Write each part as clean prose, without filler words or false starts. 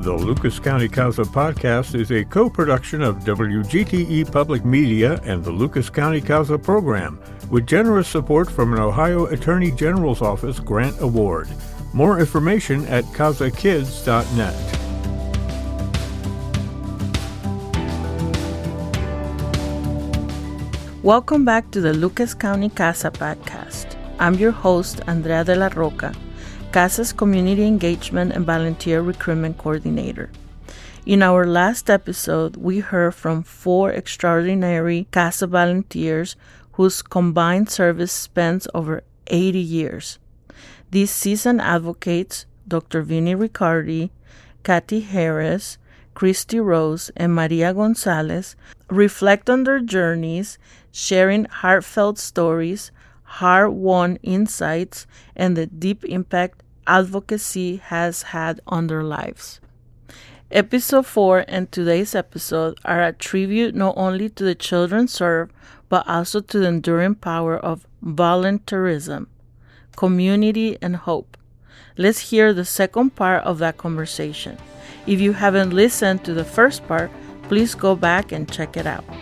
The Lucas County CASA podcast is a co-production of WGTE Public Media and the Lucas County CASA program, with generous support from an Ohio Attorney General's Office grant award. More information at casakids.net. Welcome back to the Lucas County CASA podcast. I'm your host, Andrea de la Roca, CASA's Community Engagement and Volunteer Recruitment Coordinator. In our last episode, we heard from 4 extraordinary CASA volunteers whose combined service spans over 80 years. These seasoned advocates, Dr. Vinnie Riccardi, Kathy Harris, Christy Rose, and Maria Gonzalez, reflect on their journeys, sharing heartfelt stories, hard-won insights, and the deep impact advocacy has had on their lives. Episode 4 and today's episode are a tribute not only to the children served, but also to the enduring power of volunteerism, community, and hope. Let's hear the second part of that conversation. If you haven't listened to the first part, please go back and check it out.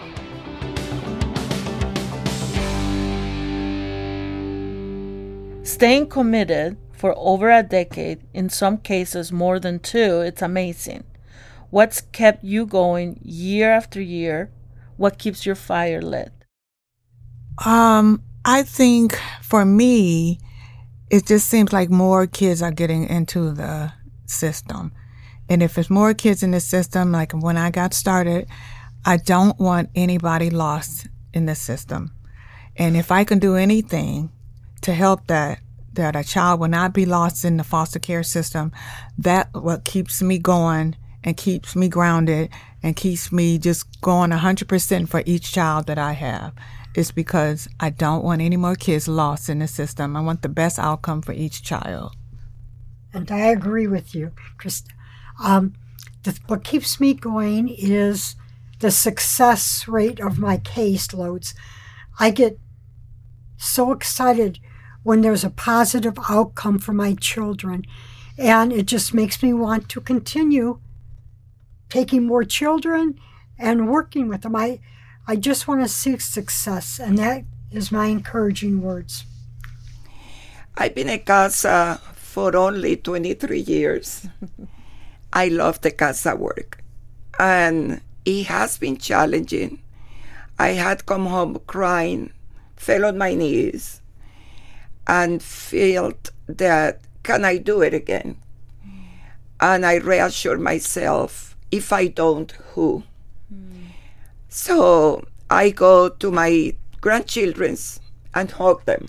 Staying committed for over a decade, in some cases more than 2, it's amazing. What's kept you going year after year? What keeps your fire lit? I think for me, it just seems like more kids are getting into the system. And if there's more kids in the system, like when I got started, I don't want anybody lost in the system. And if I can do anything to help that a child will not be lost in the foster care system, that's what keeps me going and keeps me grounded and keeps me just going 100% for each child that I have. It's because I don't want any more kids lost in the system. I want the best outcome for each child. And I agree with you, Krista. What keeps me going is the success rate of my caseloads. I get so excited when there's a positive outcome for my children, and it just makes me want to continue taking more children and working with them. I just want to see success, and that is my encouraging words. I've been at CASA for only 23 years. I love the CASA work, and it has been challenging. I had come home crying, fell on my knees, and felt that, can I do it again? And I reassured myself, if I don't, who? So I go to my grandchildren and hug them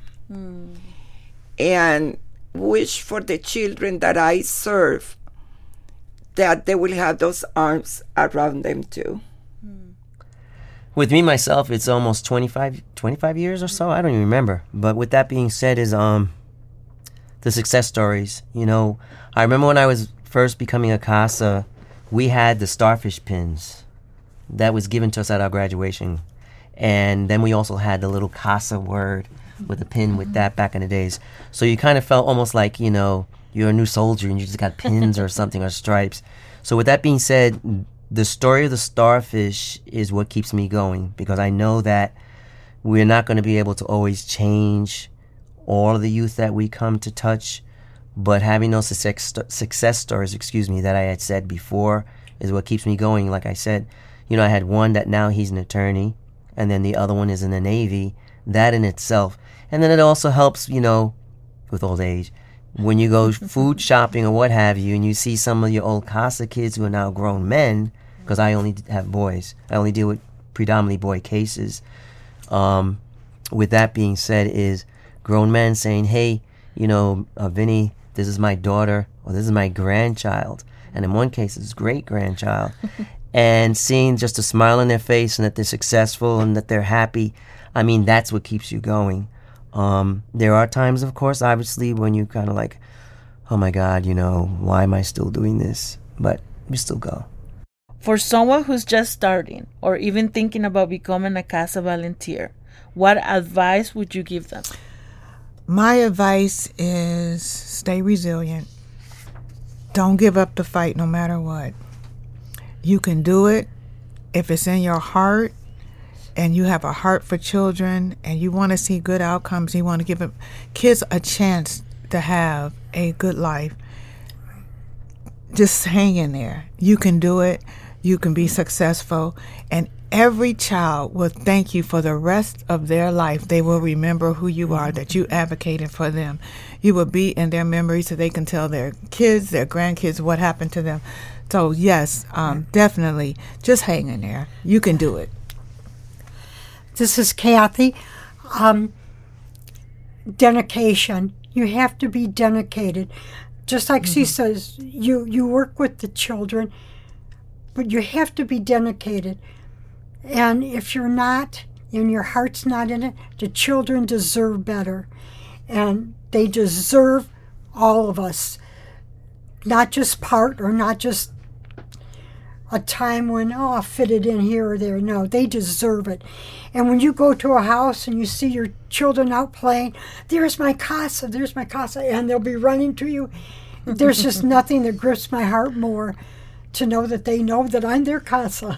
and wish for the children that I serve that they will have those arms around them too. With me, myself, it's almost 25 years or so. I don't even remember. But with that being said is the success stories. You know, I remember when I was first becoming a CASA, we had the starfish pins that was given to us at our graduation. And then we also had the little CASA word with a pin with that back in the days. So you kind of felt almost like, you know, you're a new soldier and you just got pins or something or stripes. So with that being said, the story of the starfish is what keeps me going, because I know that we're not going to be able to always change all of the youth that we come to touch, but having those success stories, that I had said before is what keeps me going. Like I said, you know, I had one that now he's an attorney, and then the other one is in the Navy. That in itself. And then it also helps, you know, with old age, when you go food shopping or what have you, and you see some of your old CASA kids who are now grown men, because I only have boys. I only deal with predominantly boy cases. With that being said, is grown men saying, hey, you know, Vinny, this is my daughter, or this is my grandchild. And in one case, it's great-grandchild. And seeing just a smile on their face and that they're successful and that they're happy, I mean, that's what keeps you going. There are times, of course, obviously, when you kind of like, oh my God, you know, why am I still doing this? But we still go. For someone who's just starting or even thinking about becoming a CASA volunteer, what advice would you give them? My advice is stay resilient. don't give up the fight no matter what. You can do it if it's in your heart and you have a heart for children and you want to see good outcomes. You want to give kids a chance to have a good life. Just hang in there. You can do it. You can be successful. And every child will thank you for the rest of their life. They will remember who you are, that you advocated for them. You will be in their memory so they can tell their kids, their grandkids what happened to them. So, yes, definitely, just hang in there. You can do it. This is Kathy. Dedication. You have to be dedicated. Just like she says, you work with the children, but you have to be dedicated. And if you're not, and your heart's not in it, the children deserve better. And they deserve all of us. Not just part or not just a time when, I'll fit it in here or there. No, they deserve it. And when you go to a house and you see your children out playing, there's my casa, and they'll be running to you. There's just nothing that grips my heart more to know that they know that I'm their casa.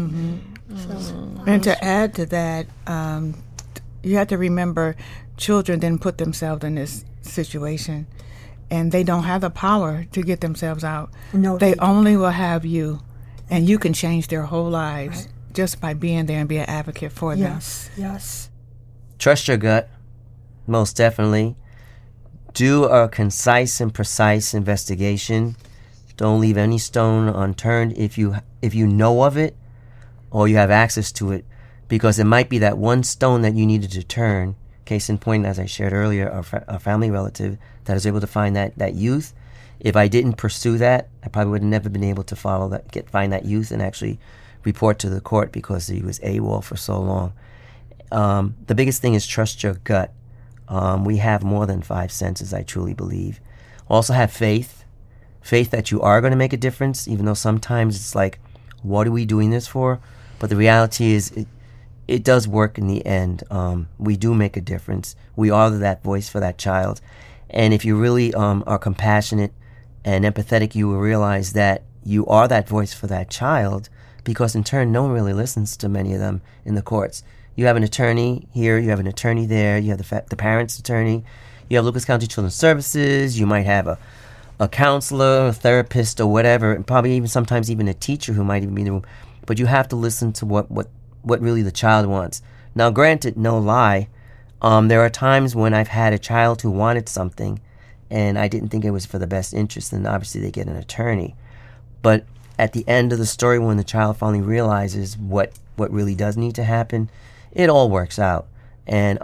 And to add to that, you have to remember children didn't put themselves in this situation, and they don't have the power to get themselves out. No, they only will have you, and you can change their whole lives just by being there and be an advocate for them. Yes. Trust your gut, most definitely. Do a concise and precise investigation. Don't leave any stone unturned if you know of it or you have access to it, because it might be that one stone that you needed to turn. Case in point, as I shared earlier, a family relative that was able to find that youth. If I didn't pursue that, I probably would have never been able to find that youth and actually report to the court because he was AWOL for so long. The biggest thing is trust your gut. We have more than 5 senses, I truly believe. Also have faith that you are going to make a difference, even though sometimes it's like, what are we doing this for? But the reality is it does work in the end. We do make a difference. We are that voice for that child. And if you really are compassionate and empathetic, you will realize that you are that voice for that child, because in turn, no one really listens to many of them in the courts. You have an attorney here, you have an attorney there, you have the parent's attorney, you have Lucas County Children's Services, you might have a counselor, a therapist, or whatever, and probably even sometimes even a teacher who might even be in the room. But you have to listen to what really the child wants. Now, granted, no lie, there are times when I've had a child who wanted something, and I didn't think it was for the best interest, and obviously they get an attorney. But at the end of the story, when the child finally realizes what really does need to happen, it all works out. And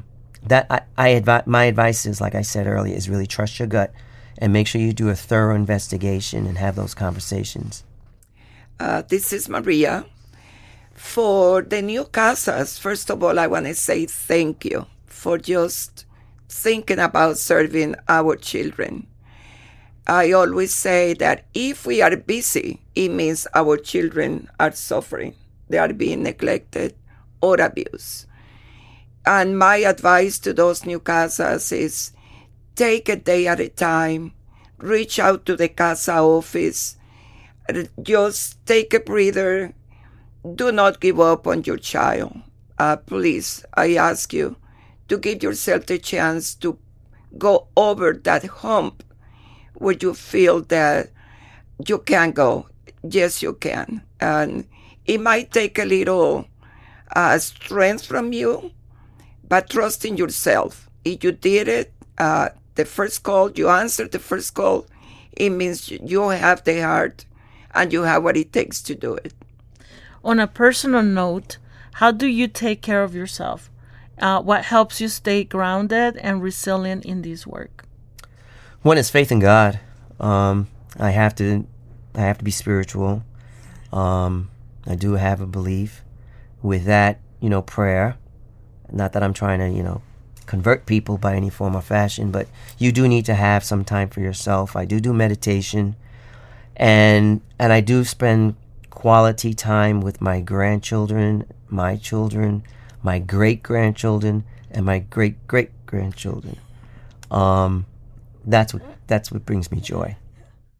my advice is, like I said earlier, is really trust your gut and make sure you do a thorough investigation and have those conversations. This is Maria. For the new casas, first of all, I want to say thank you for just thinking about serving our children. I always say that if we are busy, it means our children are suffering. They are being neglected or abused. And my advice to those new casas is take a day at a time, reach out to the casa office, just take a breather. Do not give up on your child. Please, I ask you to give yourself the chance to go over that hump where you feel that you can go. Yes, you can. And it might take a little strength from you, but trust in yourself. If you did it, the first call, you answered the first call, it means you have the heart and you have what it takes to do it. On a personal note, how do you take care of yourself? What helps you stay grounded and resilient in this work? One is faith in God. I have to be spiritual. I do have a belief. With that, prayer. Not that I'm trying to, convert people by any form or fashion, but you do need to have some time for yourself. I do meditation, and I do spend quality time with my grandchildren, my children, my great-grandchildren, and my great-great-grandchildren. That's what brings me joy.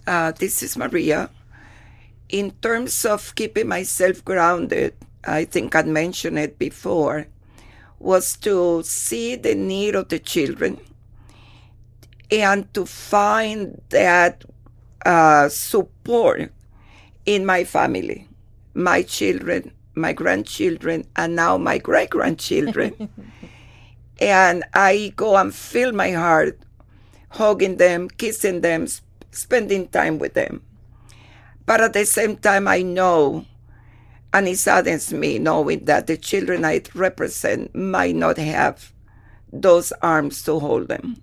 This is Maria. In terms of keeping myself grounded, I think I mentioned it before, was to see the need of the children and to find that support in my family, my children, my grandchildren, and now my great-grandchildren. And I go and fill my heart hugging them, kissing them, spending time with them. But at the same time, I know, and it saddens me knowing that the children I represent might not have those arms to hold them.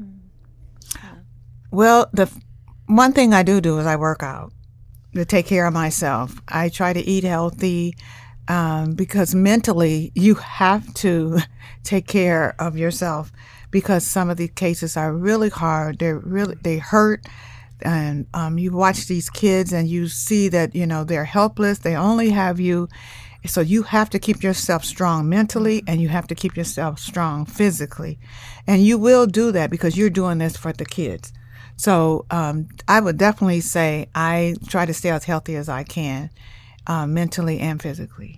Well, the one thing I do is I work out to take care of myself. I try to eat healthy because mentally you have to take care of yourself because some of these cases are really hard. They hurt. And you watch these kids and you see that, you know, they're helpless. They only have you. So you have to keep yourself strong mentally and you have to keep yourself strong physically. And you will do that because you're doing this for the kids. So I would definitely say I try to stay as healthy as I can, mentally and physically.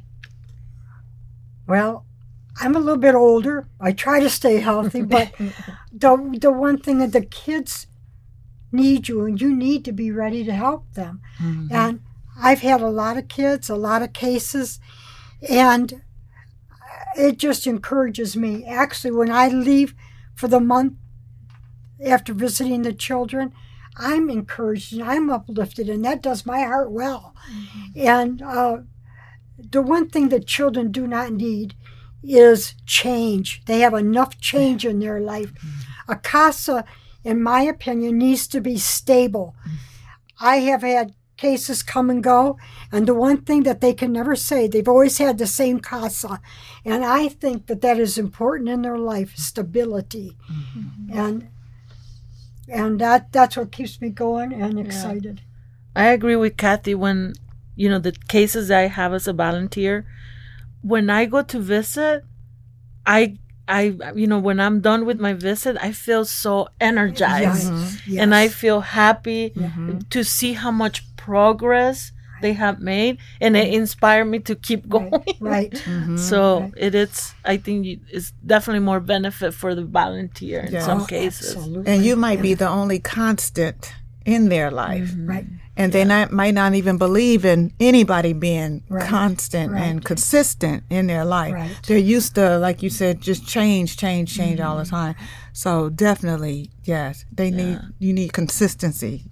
Well, I'm a little bit older. I try to stay healthy, but the one thing that the kids need you, and you need to be ready to help them. Mm-hmm. And I've had a lot of kids, a lot of cases, and it just encourages me. Actually, when I leave for the month after visiting the children, I'm encouraged and I'm uplifted, and that does my heart well. Mm-hmm. And the one thing that children do not need is change. They have enough change in their life. Mm-hmm. A CASA, in my opinion, needs to be stable. I have had cases come and go, and the one thing that they can never say, they've always had the same CASA. And I think that is important in their life, stability. Mm-hmm. And that's what keeps me going and excited. Yeah. I agree with Kathy when, you know, the cases I have as a volunteer, when I go to visit, I you know, when I'm done with my visit, I feel so energized. Yes. And I feel happy to see how much progress they have made, and it inspired me to keep going. Right. Mm-hmm. So it's I think it's definitely more benefit for the volunteer in some cases. Absolutely. And you might be the only constant in their life. Mm-hmm. Right. And they might not even believe in anybody being constant and consistent in their life. Right. They're used to, like you said, just change all the time. So definitely, yes, you need consistency.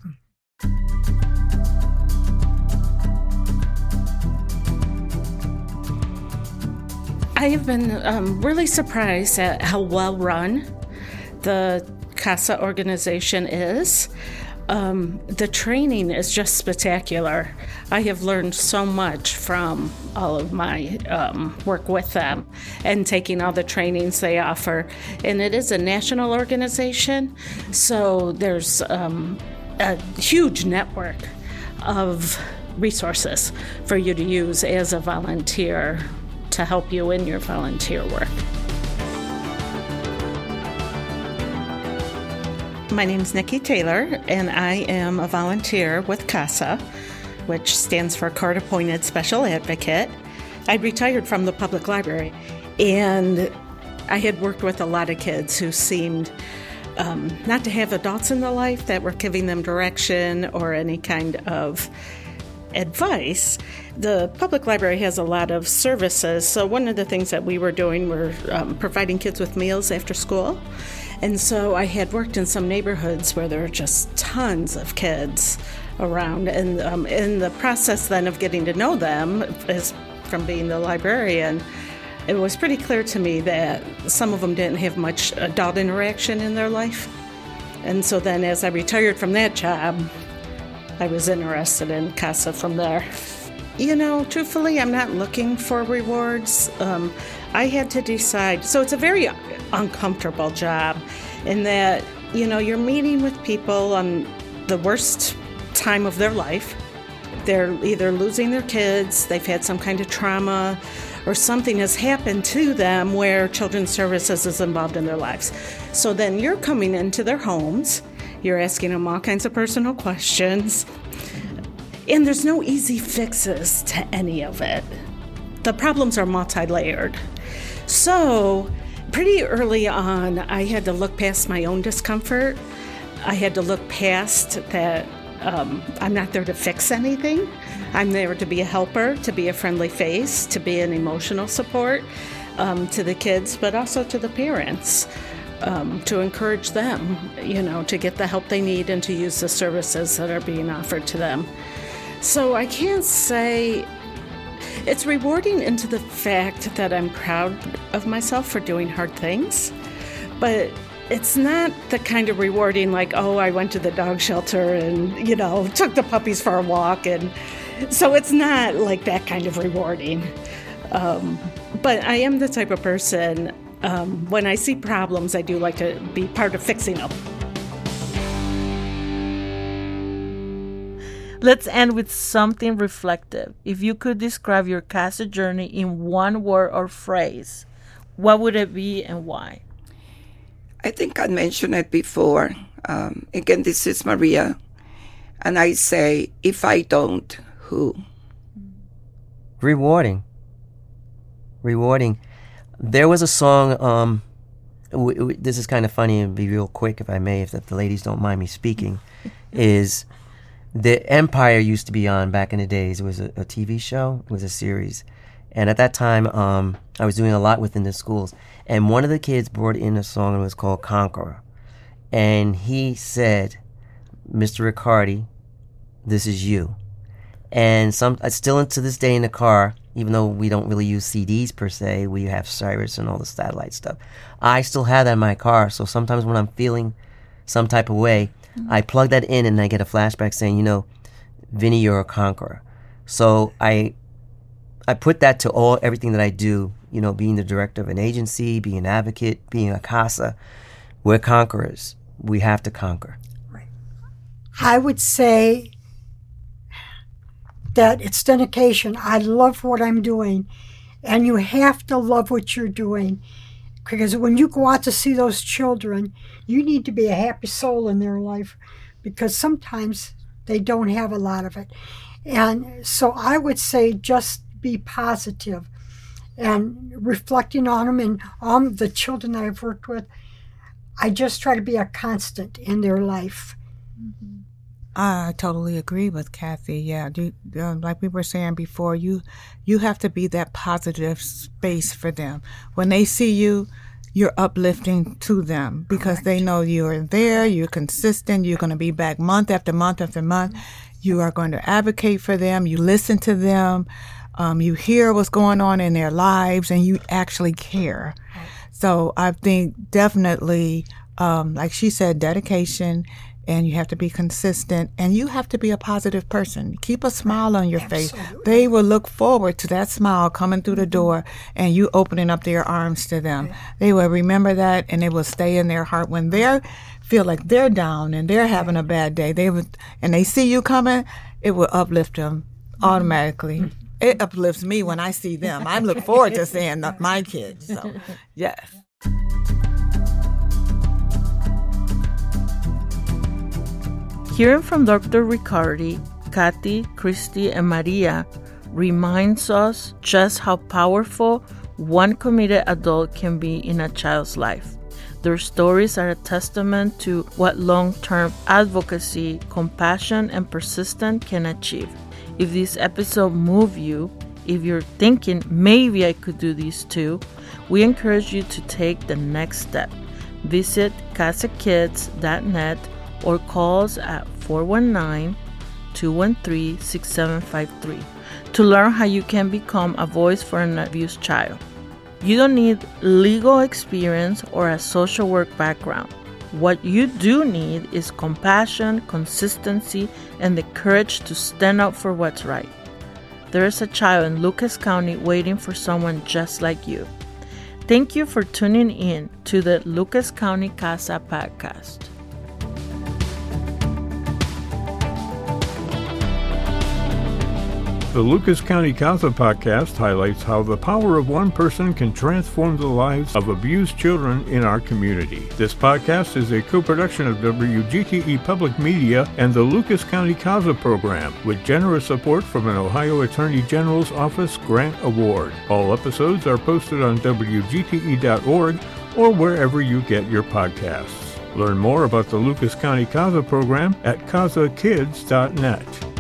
I have been really surprised at how well run the CASA organization is. The training is just spectacular. I have learned so much from all of my work with them and taking all the trainings they offer. And it is a national organization, so there's a huge network of resources for you to use as a volunteer to help you in your volunteer work. My name is Nikki Taylor, and I am a volunteer with CASA, which stands for Court Appointed Special Advocate. I retired from the public library, and I had worked with a lot of kids who seemed not to have adults in their life that were giving them direction or any kind of advice. The public library has a lot of services, so one of the things that we were doing were providing kids with meals after school. And so I had worked in some neighborhoods where there were just tons of kids around. And in the process then of getting to know them, as from being the librarian, it was pretty clear to me that some of them didn't have much adult interaction in their life. And so then as I retired from that job, I was interested in CASA from there. You know, truthfully, I'm not looking for rewards. I had to decide. So it's a very uncomfortable job in that, you know, you're meeting with people on the worst time of their life. They're either losing their kids, they've had some kind of trauma, or something has happened to them where Children's Services is involved in their lives. So then you're coming into their homes You're asking them all kinds of personal questions. And there's no easy fixes to any of it. The problems are multi-layered. So pretty early on, I had to look past my own discomfort. I had to look past that I'm not there to fix anything. I'm there to be a helper, to be a friendly face, to be an emotional support to the kids, but also to the parents, to encourage them, to get the help they need and to use the services that are being offered to them. So I can't say it's rewarding into the fact that I'm proud of myself for doing hard things, but it's not the kind of rewarding like, oh, I went to the dog shelter and, took the puppies for a walk. And so it's not like that kind of rewarding. But I am the type of person, when I see problems, I do like to be part of fixing them. Let's end with something reflective. If you could describe your CASA journey in one word or phrase, what would it be and why? I think I mentioned it before. Again, this is Maria. And I say, if I don't, who? Rewarding. There was a song, this is kind of funny and be real quick if I may, if the ladies don't mind me speaking, is the Empire used to be on back in the days. It was a TV show. It was a series. And at that time, I was doing a lot within the schools. And one of the kids brought in a song that was called Conqueror. And he said, Mr. Riccardi, this is you. And still to this day in the car, even though we don't really use CDs per se, we have Cyrus and all the satellite stuff. I still have that in my car. So sometimes when I'm feeling some type of way, I plug that in and I get a flashback saying, Vinny, you're a conqueror. So I put that to everything that I do, being the director of an agency, being an advocate, being a CASA. We're conquerors. We have to conquer. Right. I would say that it's dedication. I love what I'm doing, and you have to love what you're doing, because when you go out to see those children, you need to be a happy soul in their life, because sometimes they don't have a lot of it. And so I would say just be positive and reflecting on them and on the children that I've worked with. I just try to be a constant in their life. I totally agree with Kathy. Yeah, like we were saying before, you have to be that positive space for them. When they see you, you're uplifting to them because Correct. They know you're there, you're consistent, you're going to be back month after month after month. You are going to advocate for them, you listen to them, you hear what's going on in their lives, and you actually care. So I think definitely, like she said, dedication, and you have to be consistent, and you have to be a positive person. Keep a smile on your face. They will look forward to that smile coming through the door and you opening up their arms to them. They will remember that, and it will stay in their heart when they feel like they're down and they're having a bad day. And they see you coming, it will uplift them automatically. It uplifts me when I see them. I look forward to seeing my kids. So, yes. Hearing from Dr. Riccardi, Kathy, Christy, and Maria reminds us just how powerful one committed adult can be in a child's life. Their stories are a testament to what long-term advocacy, compassion, and persistence can achieve. If this episode moved you, if you're thinking, maybe I could do this too, we encourage you to take the next step. Visit casakids.net or call us at 419-213-6753 to learn how you can become a voice for an abused child. You don't need legal experience or a social work background. What you do need is compassion, consistency, and the courage to stand up for what's right. There is a child in Lucas County waiting for someone just like you. Thank you for tuning in to the Lucas County CASA podcast. The Lucas County CASA podcast highlights how the power of one person can transform the lives of abused children in our community. This podcast is a co-production of WGTE Public Media and the Lucas County CASA program, with generous support from an Ohio Attorney General's Office Grant Award. All episodes are posted on WGTE.org or wherever you get your podcasts. Learn more about the Lucas County CASA program at casakids.net.